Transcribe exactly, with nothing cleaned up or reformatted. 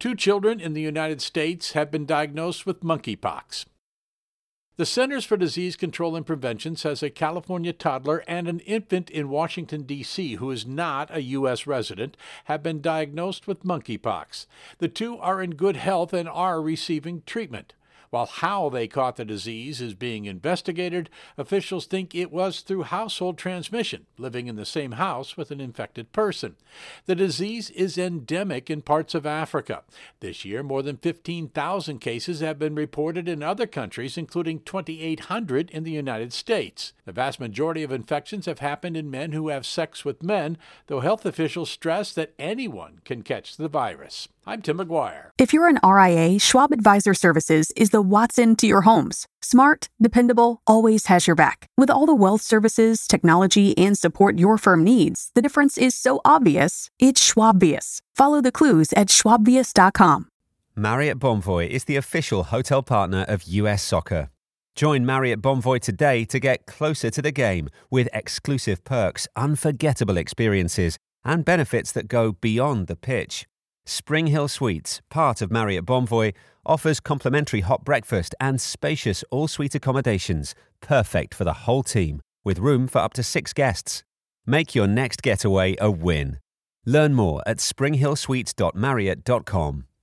Two children in the United States have been diagnosed with monkeypox. The Centers for Disease Control and Prevention says a California toddler and an infant in Washington, D C, who is not a U S resident, have been diagnosed with monkeypox. The two are in good health and are receiving treatment. While how they caught the disease is being investigated, officials think it was through household transmission, living in the same house with an infected person. The disease is endemic in parts of Africa. This year, more than fifteen thousand cases have been reported in other countries, including twenty-eight hundred in the United States. The vast majority of infections have happened in men who have sex with men, though health officials stress that anyone can catch the virus. I'm Tim McGuire. If you're an R I A, Schwab Advisor Services is the Watson to your homes. Smart, dependable, always has your back. With all the wealth services, technology, and support your firm needs, the difference is so obvious, it's Schwabvius. Follow the clues at schwabvius dot com. Marriott Bonvoy is the official hotel partner of U S Soccer. Join Marriott Bonvoy today to get closer to the game with exclusive perks, unforgettable experiences, and benefits that go beyond the pitch. Spring Hill Suites, part of Marriott Bonvoy, offers complimentary hot breakfast and spacious all-suite accommodations, perfect for the whole team, with room for up to six guests. Make your next getaway a win. Learn more at spring hill suites dot marriott dot com.